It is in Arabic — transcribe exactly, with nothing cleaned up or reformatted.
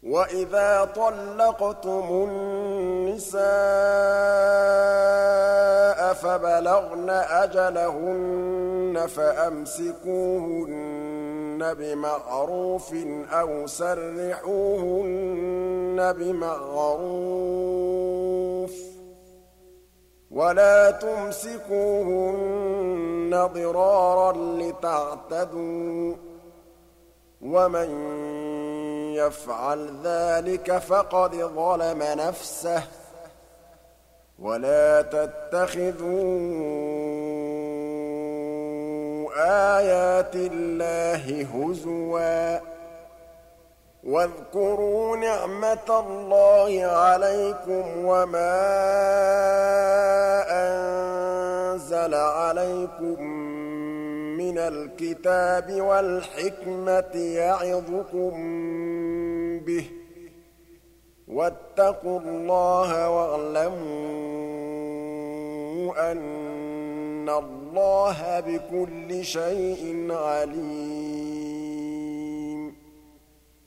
وَإِذَا طَلَّقْتُمُ النِّسَاءَ فَبَلَغْنَ أَجَلَهُنَّ فَأَمْسِكُوهُنَّ بِمَعْرُوفٍ أَوْ سَرِّحُوهُنَّ بِمَعْرُوفٍ ۚ وَلَا تُمْسِكُوهُنَّ ضِرَارًا لِّتَعْتَدُوا ۚ وَمَن يَفْعَلْ ذَٰلِكَ فَقَدْ ظَلَمَ نَفْسَهُ ۚ وَلَا تَتَّخِذُوا آيَاتِ اللَّهِ هُزُوًا ۚ وَاذْكُرُوا نِعْمَةَ اللَّهِ عَلَيْكُمْ وَمَا أَنزَلَ عَلَيْكُم مِّنَ الْكِتَابِ وَالْحِكْمَةِ يَعِظُكُم بِهِ ۚ وَاتَّقُوا اللَّهَ وَاعْلَمُوا أَنَّ اللَّهَ بِكُلِّ شَيْءٍ عَلِيمٌ